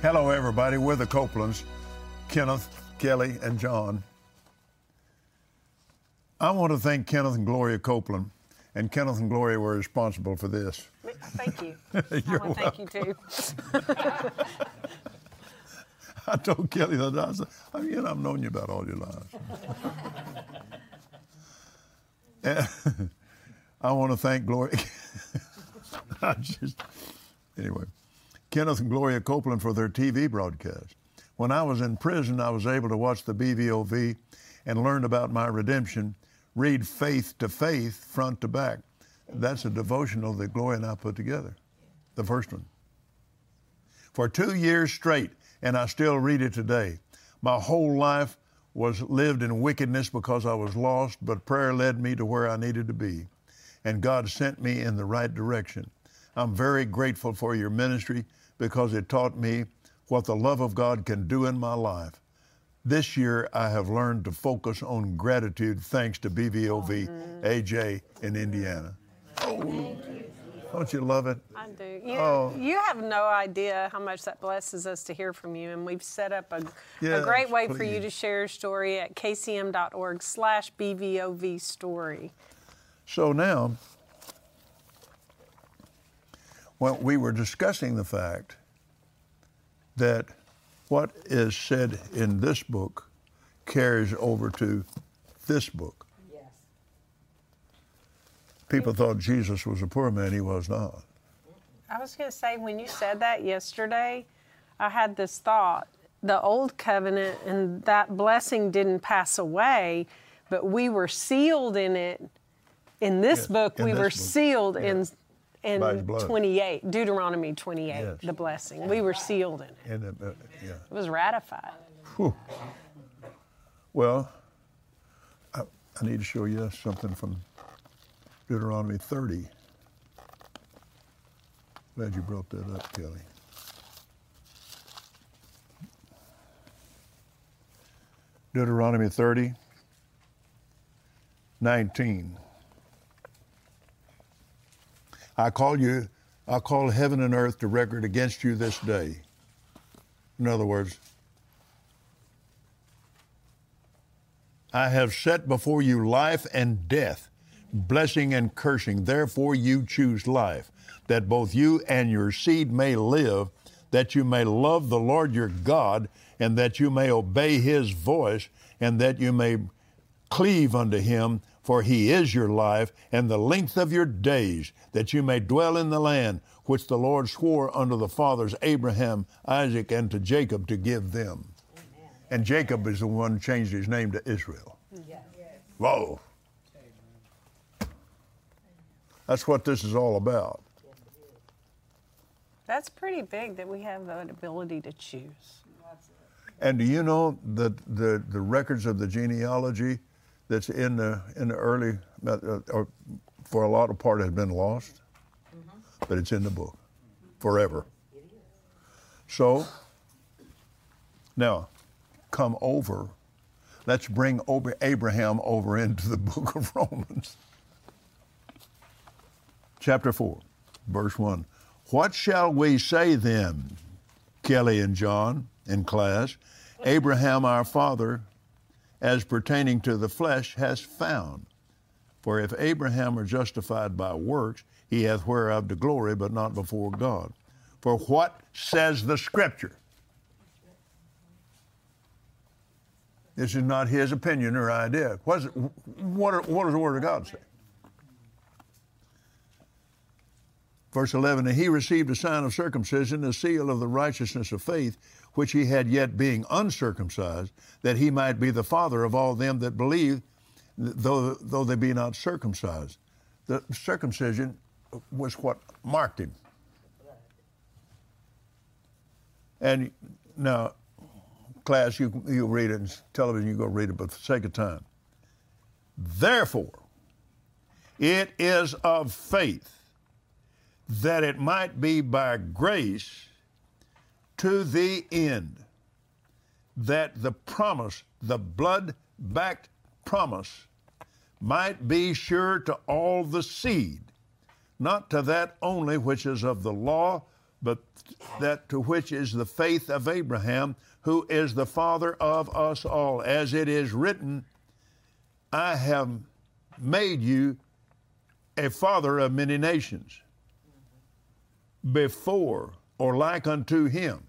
Hello, everybody. We're the Copelands, Kenneth, Kelly, and John. I want to thank Kenneth and Gloria Copeland, and Kenneth and Gloria were responsible for this. Thank you. You're I want to thank you, too. I told Kelly that I said, I've known you about all your lives. And I want to thank Gloria. Anyway, Kenneth and Gloria Copeland for their TV broadcast. When I was in prison, I was able to watch the BVOV and learn about my redemption, read Faith to Faith, front to back. That's a devotional that Gloria and I put together, the first one. For 2 years straight, and I still read it today. My whole life was lived in wickedness because I was lost, but prayer led me to where I needed to be, and God sent me in the right direction. I'm very grateful for your ministry because it taught me what the love of God can do in my life. This year, I have learned to focus on gratitude thanks to BVOV AJ in Indiana. Oh, don't you love it? I do. You have no idea how much that blesses us to hear from you, and we've set up a great way for you to share your story at kcm.org/BVOV story. So now, when we were discussing the fact that what is said in this book carries over to this book. Yes. People thought Jesus was a poor man. He was not. I was going to say, when you said that yesterday, I had this thought. The old covenant and that blessing didn't pass away, but we were sealed in it. In this book, we were sealed in 28, Deuteronomy 28, the blessing. We were sealed in it. It was ratified. Whew. Well, I need to show you something from Deuteronomy 30. Glad you brought that up, Kelly. Deuteronomy 30, 19. I call heaven and earth to record against you this day. In other words, I have set before you life and death, blessing and cursing. Therefore you choose life, that both you and your seed may live, that you may love the Lord your God, and that you may obey his voice, and that you may cleave unto him, for he is your life and the length of your days, that you may dwell in the land which the Lord swore unto the fathers Abraham, Isaac, and to Jacob to give them. Amen. And Jacob is the one who changed his name to Israel. Yes. Whoa. That's what this is all about. That's pretty big that we have the ability to choose. And do you know that the records of the genealogy that's in the early, or for a lot of part, has been lost, but it's in the book forever. So now, come over. Let's bring Abraham over into the book of Romans. Chapter 4, verse 1. What shall we say then, Kelly and John in class? Abraham our father, as pertaining to the flesh, has found. For if Abraham were justified by works, he hath whereof to glory, but not before God. For what says the Scripture? This is not his opinion or idea. What does the Word of God say? Verse 11, and he received a sign of circumcision, a seal of the righteousness of faith, which he had yet being uncircumcised, that he might be the father of all them that believe, though they be not circumcised. The circumcision was what marked him. And now, class, you read it, and television, you go read it, but for the sake of time. Therefore, it is of faith, that it might be by grace, to the end that the promise, the blood-backed promise, might be sure to all the seed, not to that only which is of the law, but that to which is the faith of Abraham, who is the father of us all. As it is written, I have made you a father of many nations, before or like unto him.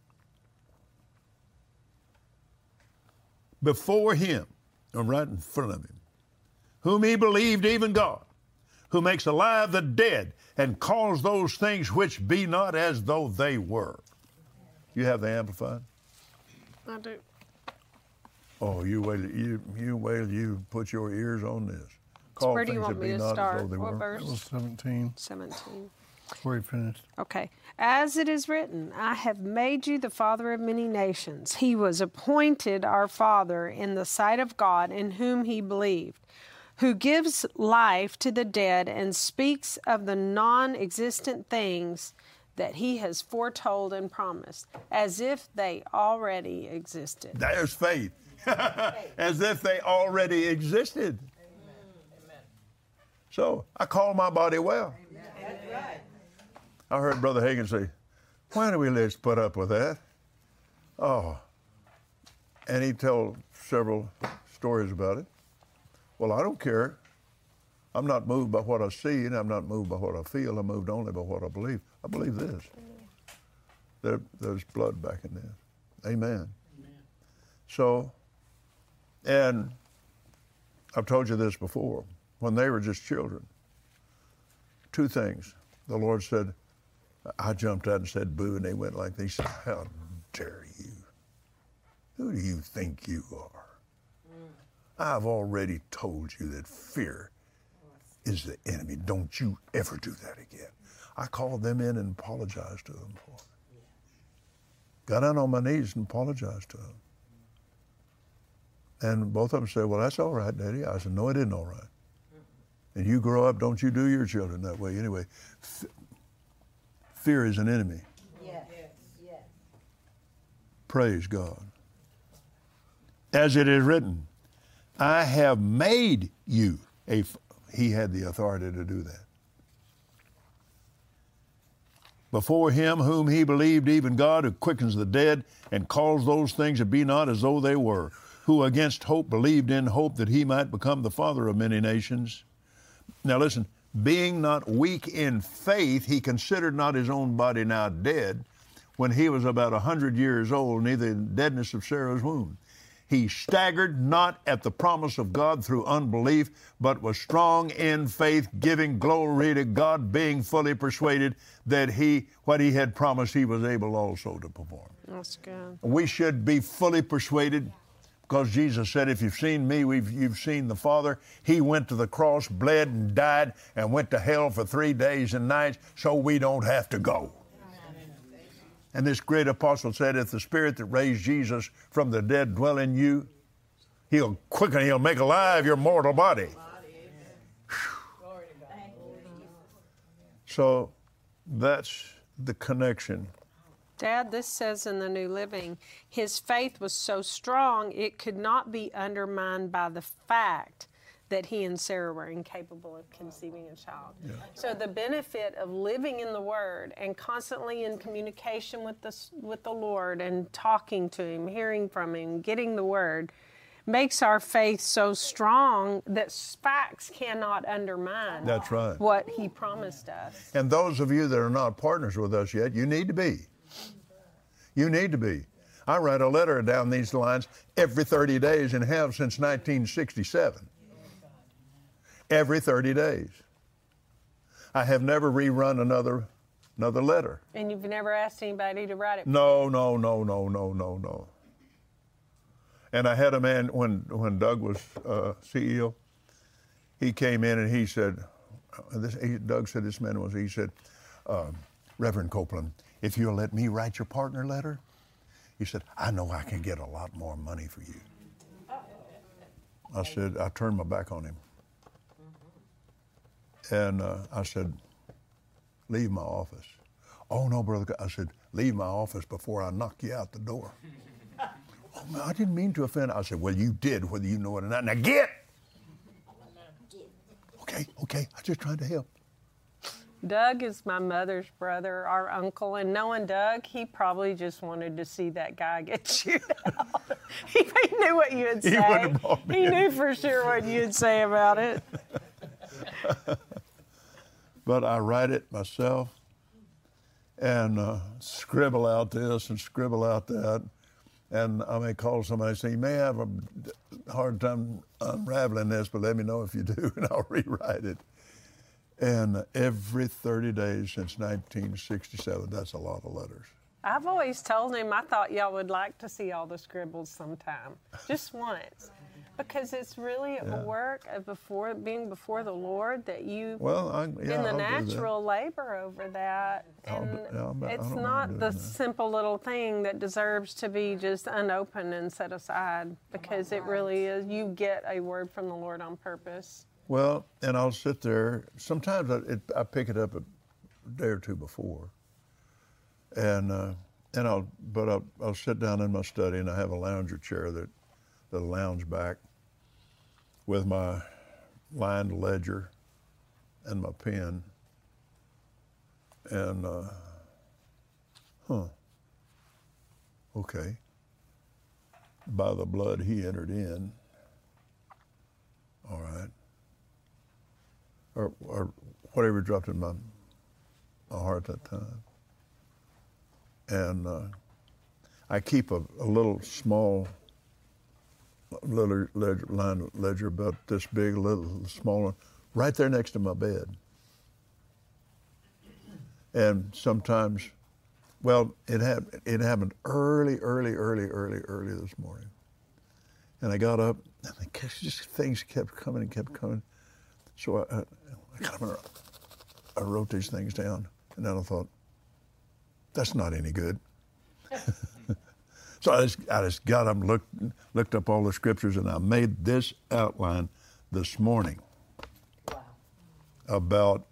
Before him, or right in front of him, whom he believed, even God, who makes alive the dead and calls those things which be not as though they were. You have the Amplified? I do. Oh, you wait, you put your ears on this. Call where do you things want that me be to not start? as though they What were. verse? That was 17. 17. Where he finished. Okay. As it is written, I have made you the father of many nations. He was appointed our father in the sight of God, in whom he believed, who gives life to the dead and speaks of the non-existent things that he has foretold and promised, as if they already existed. There's faith. As if they already existed. Amen. So I call my body well. That's right. I heard Brother Hagin say, why do we let's put up with that? Oh. And he told several stories about it. Well, I don't care. I'm not moved by what I see, and I'm not moved by what I feel. I'm moved only by what I believe. I believe this. There's blood back in this. Amen. So, and I've told you this before. When they were just children, two things. The Lord said, I jumped out and said, boo, and they went like this. He said, how dare you? Who do you think you are? I've already told you that fear is the enemy. Don't you ever do that again. I called them in and apologized to them for it. Got down on my knees and apologized to them. And both of them said, well, that's all right, Daddy. I said, no, it isn't all right. And you grow up, don't you do your children that way. Anyway, fear is an enemy. Yes. Praise God. As it is written, I have made you a... He had the authority to do that. Before him whom he believed, even God, who quickens the dead and calls those things that be not as though they were, who against hope believed in hope that he might become the father of many nations. Now listen, being not weak in faith, he considered not his own body now dead, when he was about 100 years old, neither the deadness of Sarah's womb. He staggered not at the promise of God through unbelief, but was strong in faith, giving glory to God, being fully persuaded that what he had promised, he was able also to perform. That's good. We should be fully persuaded, because Jesus said, if you've seen me, you've seen the Father. He went to the cross, bled and died, and went to hell for 3 days and nights, so we don't have to go. And this great apostle said, if the Spirit that raised Jesus from the dead dwell in you, he'll quicken, he'll make alive your mortal body. So that's the connection. Dad, this says in the New Living, his faith was so strong it could not be undermined by the fact that he and Sarah were incapable of conceiving a child. Yeah. So the benefit of living in the Word and constantly in communication with the Lord and talking to Him, hearing from Him, getting the Word, makes our faith so strong that facts cannot undermine That's right. what He promised us. And those of you that are not partners with us yet, you need to be. You need to be. I write a letter down these lines every 30 days and have since 1967. Every 30 days. I have never rerun another letter. And you've never asked anybody to write it? No. And I had a man, when Doug was CEO, he came in and he said, Doug said this man was, he said, Reverend Copeland, if you'll let me write your partner letter, he said, I know I can get a lot more money for you. I said, I turned my back on him. And I said, leave my office. Oh, no, brother. I said, leave my office before I knock you out the door. Oh, man, I didn't mean to offend. I said, well, you did, whether you know it or not. Now get! Okay, I'm just trying to help. Doug is my mother's brother, our uncle, and knowing Doug, he probably just wanted to see that guy get chewed out. He knew what you would say. He wouldn't have brought me He in. knew for sure what you'd say about it. But I write it myself and scribble out this and scribble out that. And I may call somebody and say, you may have a hard time unraveling this, but let me know if you do, and I'll rewrite it. And every 30 days since 1967, that's a lot of letters. I've always told him I thought y'all would like to see all the scribbles sometime, just once. Because it's really a work of being before the Lord that you, in the natural labor over that. And it's not the simple little thing that deserves to be just unopened and set aside, because it really is. You get a word from the Lord on purpose. Well, and I'll sit there. Sometimes I pick it up a day or two before, and I'll sit down in my study, and I have a lounger chair that'll lounge back with my lined ledger and my pen, and okay. By the blood he entered in. All right. Or whatever dropped in my heart at that time. And I keep a little small ledger about this big, a little small one, right there next to my bed. And sometimes, well, it happened early this morning. And I got up, and things kept coming and kept coming. So I wrote these things down, and then I thought, that's not any good. So I just got up and looked up all the scriptures, and I made this outline this morning. Wow. About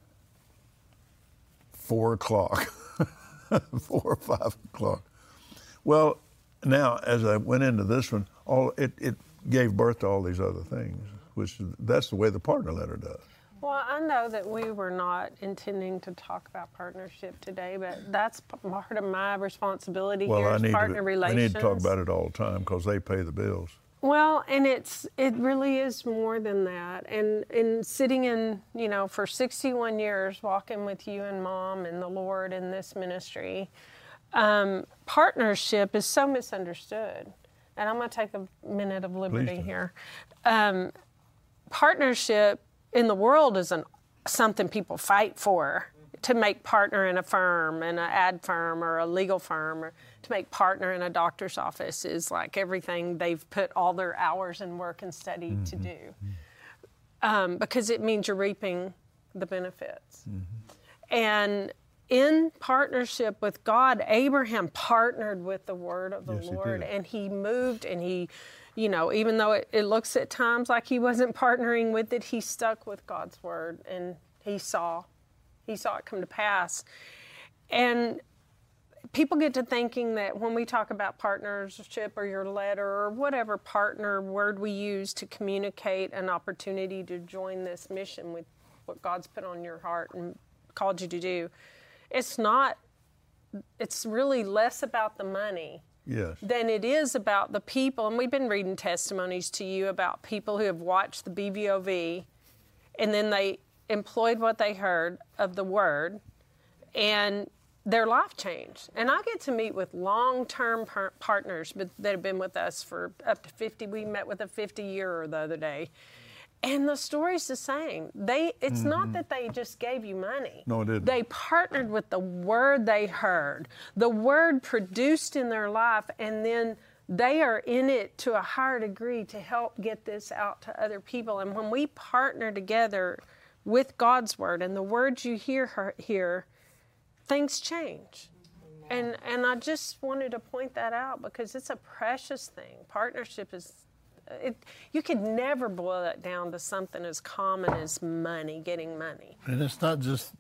4 o'clock, 4 or 5 o'clock. Well, now as I went into this one, it gave birth to all these other things, that's the way the partner letter does. Well, I know that we were not intending to talk about partnership today, but that's part of my responsibility here is partner relations. I need to talk about it all the time because they pay the bills. Well, and it really is more than that. And sitting in, for 61 years, walking with you and Mom and the Lord in this ministry, partnership is so misunderstood. And I'm going to take a minute of liberty here. Partnership in the world is something people fight for, to make partner in a firm, in an ad firm or a legal firm, or to make partner in a doctor's office is like everything they've put all their hours and work and study to do. Because it means you're reaping the benefits. And in partnership with God, Abraham partnered with the word of the Lord, and he moved, and he, even though it looks at times like he wasn't partnering with it, he stuck with God's word, and he saw it come to pass. And people get to thinking that when we talk about partnership or your letter or whatever partner word we use to communicate an opportunity to join this mission with what God's put on your heart and called you to do, it's really less about the money than it is about the people. And we've been reading testimonies to you about people who have watched the BVOV and then they employed what they heard of the word and their life changed. And I get to meet with long-term partners that have been with us for up to 50. We met with a 50-year the other day. And the story's the same. It's not that they just gave you money. No, it didn't. They partnered with the word they heard. The word produced in their life, and then they are in it to a higher degree to help get this out to other people. And when we partner together with God's word and the words you hear here, things change. And I just wanted to point that out because it's a precious thing. Partnership is... you could never boil it down to something as common as money, getting money. And it's not just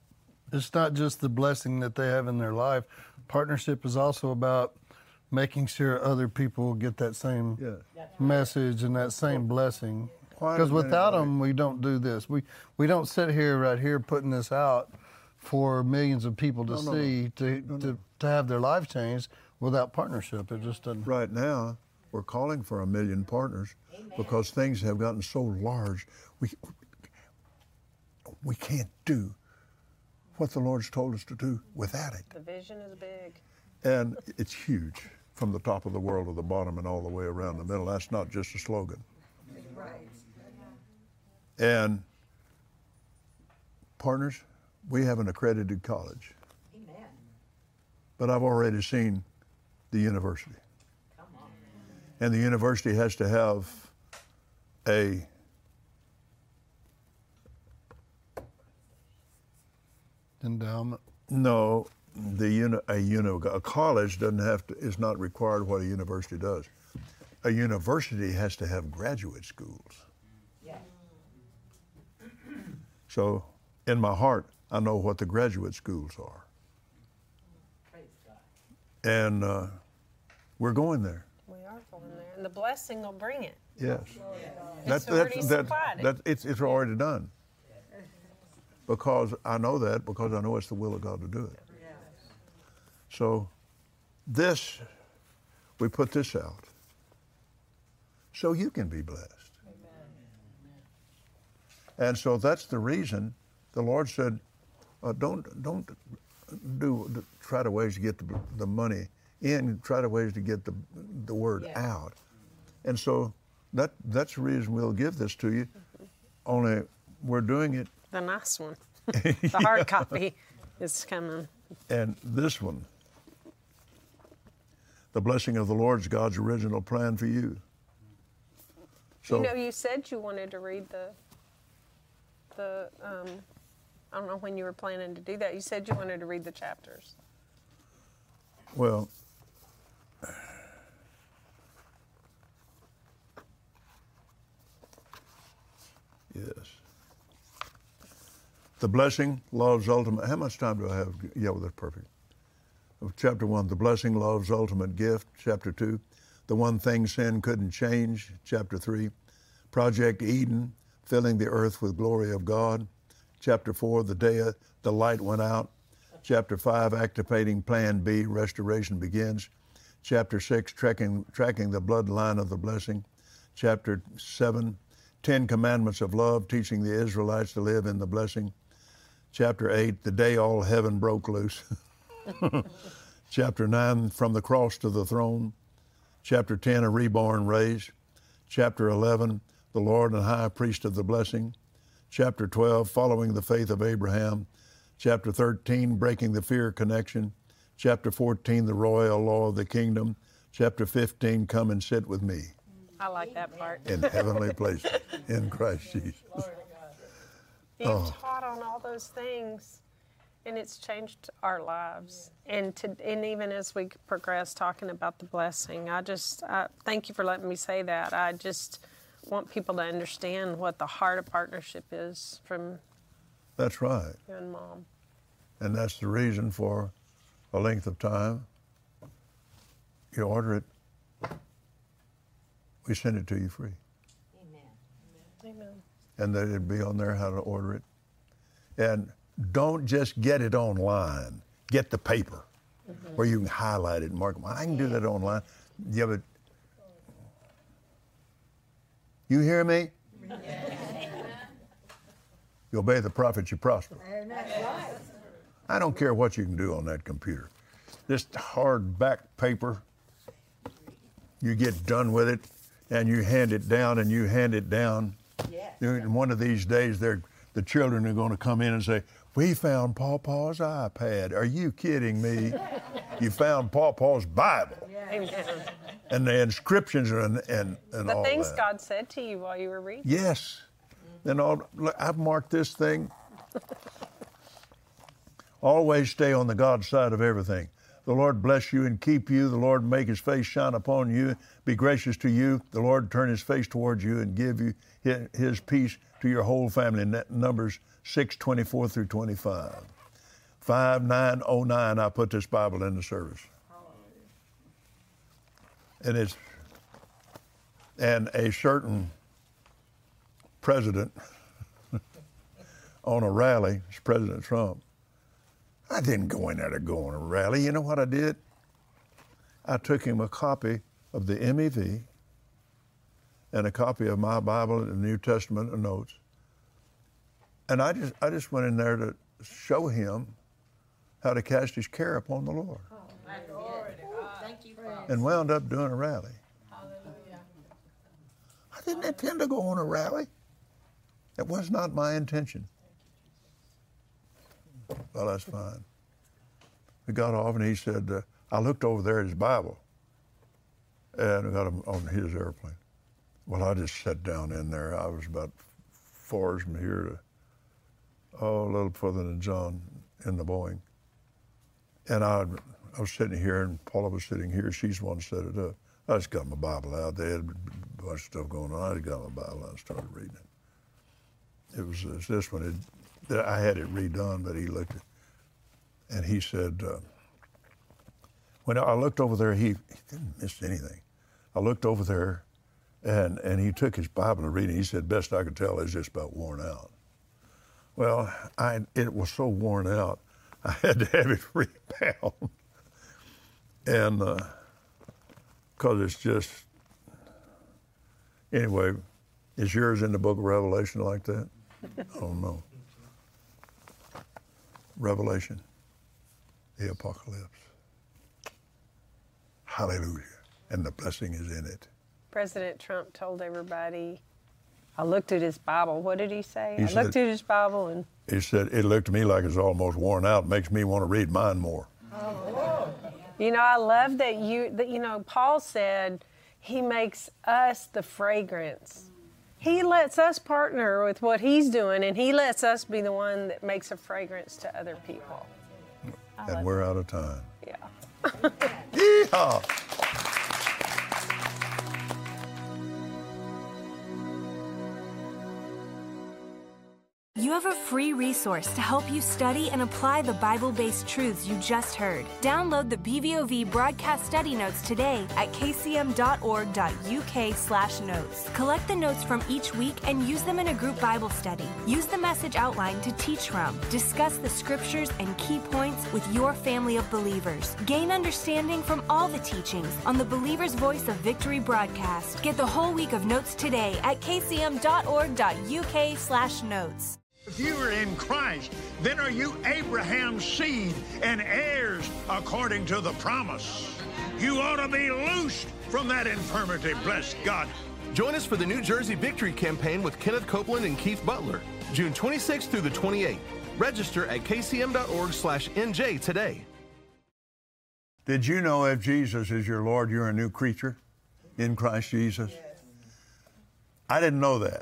the blessing that they have in their life. Partnership is also about making sure other people get that same message and that same blessing. Because without them, we don't do this. We don't sit here right here putting this out for millions of people to see to have their life changed without partnership. It just doesn't. Right now, we're calling for 1 million partners. Amen. Because things have gotten so large. We can't do what the Lord's told us to do without it. The vision is big. And it's huge, from the top of the world to the bottom and all the way around the middle. That's not just a slogan. Right. And partners, we have an accredited college. Amen. But I've already seen the university. Come on. And the university has to have a endowment. No, a college doesn't have to, is not required what a university does. A university has to have graduate schools. Yes. So in my heart, I know what the graduate schools are. Praise God. And we're going there. We are going there, and the blessing will bring it. Yes. It's already supplied it. It's already done. Because I know that, because I know it's the will of God to do it. So this, we put this out so you can be blessed. And so that's the reason the Lord said, don't try to ways to get the money in, try to ways to get the word out. And so that's the reason we'll give this to you. Only we're doing it. The nice one. The hard copy is coming. And this one, the blessing of the Lord is God's original plan for you. So, you said you wanted to read the I don't know when you were planning to do that. You said you wanted to read the chapters. Well, yes. The blessing, love's ultimate. How much time do I have? Yeah, well, that's perfect. Chapter 1, the blessing, love's ultimate gift. Chapter 2, the one thing sin couldn't change. Chapter 3, Project Eden, filling the earth with glory of God. Chapter 4, the day the light went out. Chapter 5, activating Plan B, restoration begins. Chapter 6, tracking the bloodline of the blessing. Chapter 7, 10 commandments of love, teaching the Israelites to live in the blessing. Chapter 8, the day all heaven broke loose. Chapter 9, from the cross to the throne. Chapter 10, a reborn raised. Chapter 11, the Lord and high priest of the blessing. Chapter 12, following the faith of Abraham. Chapter 13, breaking the fear connection. Chapter 14, the royal law of the kingdom. Chapter 15, come and sit with me. I like that part. In heavenly places in Christ Jesus. You've taught on all those things, and it's changed our lives. And even as we progress talking about the blessing, I thank you for letting me say that. I just want people to understand what the heart of partnership is from That's right. you and Mom. And that's the reason for a length of time. You order it, we send it to you free. Amen. And that it'd be on there how to order it. And don't just get it online. Get the paper where you can highlight it and mark it. Well, I can do that online. Yeah, but you hear me? You obey the prophets, you prosper. I don't care what you can do on that computer. This hard back paper, you get done with it and you hand it down and you hand it down. And one of these days, the children are going to come in and say, "We found Pawpaw's iPad." Are you kidding me? You found Pawpaw's Bible. Amen. And the inscriptions and The all things that. God said to you while you were reading. Yes. And look, I've marked this thing. Always stay on the God side of everything. The Lord bless you and keep you. The Lord make his face shine upon you, be gracious to you. The Lord turn his face towards you and give you his peace to your whole family. Numbers 6:24 through 25. 5909, I put this Bible in the service. And a certain president on a rally, it's President Trump. I didn't go in there to go on a rally. You know what I did? I took him a copy of the MEV and a copy of my Bible and the New Testament and notes. And I just went in there to show him how to cast his care upon the Lord. Thank you, And wound up doing a rally. I didn't intend to go on a rally. It was not my intention. Well, that's fine. We got off and he said, I looked over there at his Bible and I got him on his airplane. Well, I just sat down in there. I was about 4 hours from here to, a little further than John in the Boeing. And I was sitting here and Paula was sitting here. She's the one that set it up. I just got my Bible out. They had a bunch of stuff going on. I just got my Bible out and started reading it. It was this one. I had it redone, but he looked at it. And he said, when I looked over there, he didn't miss anything. I looked over there, and he took his Bible to read it. He said, best I could tell, it's just about worn out. Well, it was so worn out, I had to have it rebound. And because it's just, anyway, is yours in the book of Revelation like that? I don't know. Revelation, the apocalypse. Hallelujah. And the blessing is in it. President Trump told everybody, I looked at his Bible. What did he say? He I looked at his Bible and... He said, it looked to me like it's almost worn out. It makes me want to read mine more. You know, I love that Paul said he makes us the fragrance. He lets us partner with what he's doing, and he lets us be the one that makes a fragrance to other people. And we're out of time. Yeah. Yeehaw! You have a free resource to help you study and apply the Bible-based truths you just heard. Download the BVOV Broadcast Study Notes today at kcm.org.uk/notes. Collect the notes from each week and use them in a group Bible study. Use the message outline to teach from. Discuss the scriptures and key points with your family of believers. Gain understanding from all the teachings on the Believer's Voice of Victory broadcast. Get the whole week of notes today at kcm.org.uk/notes. If you are in Christ, then are you Abraham's seed and heirs according to the promise. You ought to be loosed from that infirmity, bless God. Join us for the New Jersey Victory Campaign with Kenneth Copeland and Keith Butler, June 26th through the 28th. Register at kcm.org/NJ today. Did you know if Jesus is your Lord, you're a new creature in Christ Jesus? I didn't know that.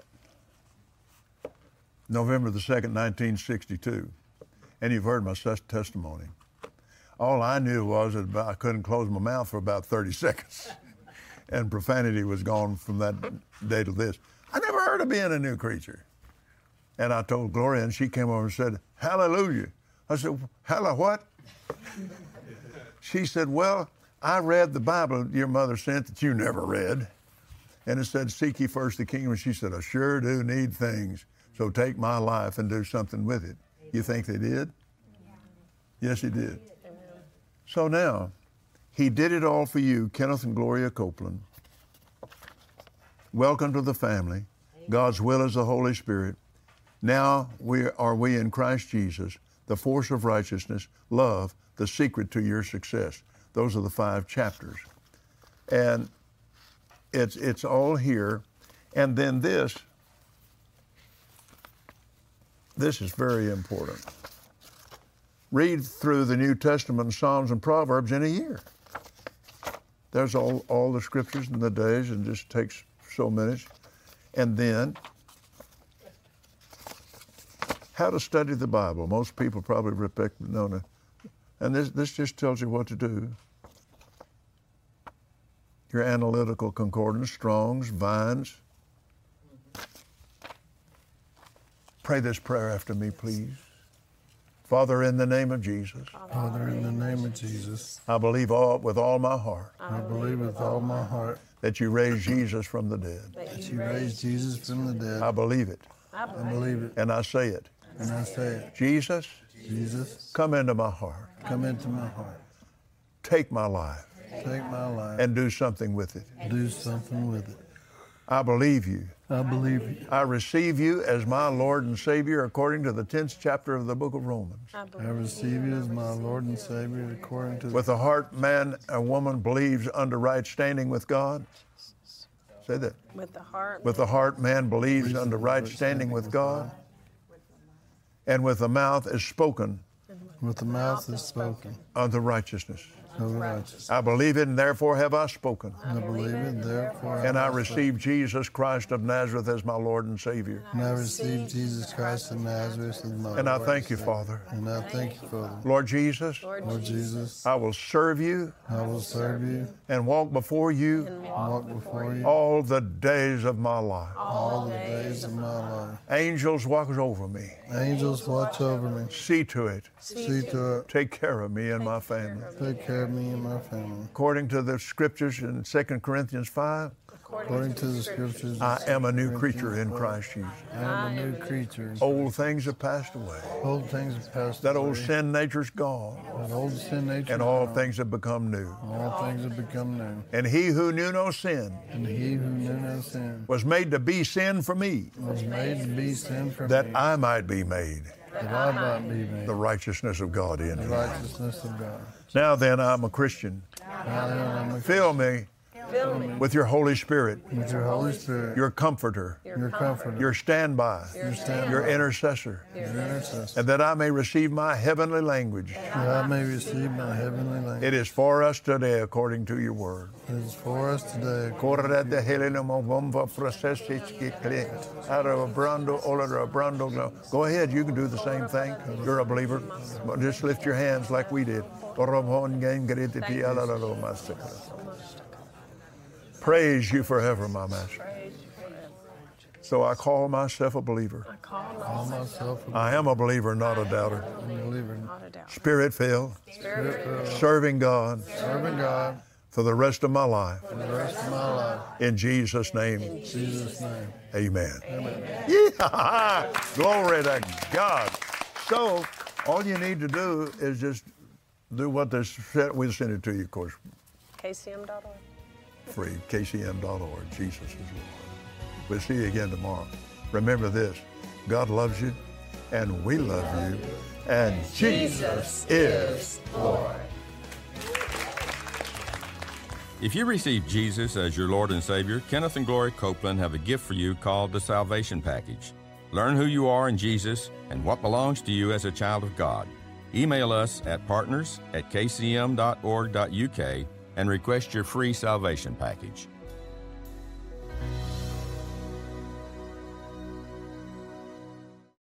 November the 2nd, 1962. And you've heard my testimony. All I knew was that I couldn't close my mouth for about 30 seconds. And profanity was gone from that day to this. I never heard of being a new creature. And I told Gloria, and she came over and said, hallelujah. I said, halla what? She said, well, I read the Bible your mother sent that you never read. And it said, seek ye first the kingdom. And she said, I sure do need things. So take my life and do something with it. You think they did? Yes, he did. So now, he did it all for you, Kenneth and Gloria Copeland. Welcome to the family. God's will is the Holy Spirit. Now we in Christ Jesus, the force of righteousness, love, the secret to your success. Those are the 5 chapters. And it's all here. And then this is very important. Read through the New Testament, Psalms, and Proverbs in a year. There's all the scriptures in the days, and just takes so minutes. And then, how to study the Bible. Most people probably know that. And this just tells you what to do. Your analytical concordance, Strong's, Vines. Pray this prayer after me, please. Father, in the name of Jesus. Father, in the name of Jesus, I believe with all my heart I believe with all my heart that you raised Jesus from the dead. That you raised Jesus from the dead. I believe it. I believe it. And I say it. And I say it. Jesus, Jesus, come into my heart. come into my heart. Take my life Take my life. and do something with it. do something with it. I believe you. I believe you. I receive you as my Lord and Savior according to the 10th chapter of the book of Romans. I receive you as my Lord and Savior according to With the heart, man and woman believes unto right standing with God. Say that. With the heart. With the heart, man believes unto right standing with God. And with the mouth is spoken with the mouth is spoken unto righteousness. of the righteous. I believe it, and therefore have I spoken. I believe it, therefore And I have receive Jesus Christ of Nazareth as my Lord and Savior. And I receive Jesus Christ of Nazareth as my And I Lord thank you, Father. And I thank you, Father. Lord Jesus, Lord Jesus, I will serve you I will serve you and walk before you and walk before you all the days of my life. all the days of my life. Angels watch over me. Angels watch over me. See to it. See to it. Take care of me and my family. Take care of me and my family. According to the scriptures in 2 Corinthians 5, According to the scriptures, I am a new creature in Christ Jesus. I am a new creature. Old things have passed away. Old things have passed That away. old sin nature's gone. That old sin nature And all things have become new. all things have become new. And he who knew no sin And he who knew no sin was made to be sin for me, was made to be sin for that me, I might be made that I might be made the righteousness of God in the him. righteousness of God. Now then, I'm a Christian. Now then, I'm a Fill me with your Holy Spirit, with your Holy Spirit, your comforter, your comforter, your standby, your intercessor, your intercessor, and that I may receive my heavenly language. that I may receive my heavenly language. It is for us today according to your word. It is for us today. Go ahead, you can do the same thing. You're a believer. Just lift your hands like we did. Praise you forever, my Master. So I call myself a believer. Call myself a I am a believer, not a doubter. believer, Spirit-filled, serving God serving God for the rest of my life. for the rest of my life. In Jesus' name, In Jesus' name. amen. Yeah. Glory to God. So all you need to do is just do what they said. We'll send it to you, of course, KCM.org. free, kcm.org. Jesus is Lord. We'll see you again tomorrow. Remember this, God loves you, and we love you, and Jesus is Lord. If you receive Jesus as your Lord and Savior, Kenneth and Gloria Copeland have a gift for you called the Salvation Package. Learn who you are in Jesus and what belongs to you as a child of God. Email us at partners@kcm.org.uk and request your free salvation package.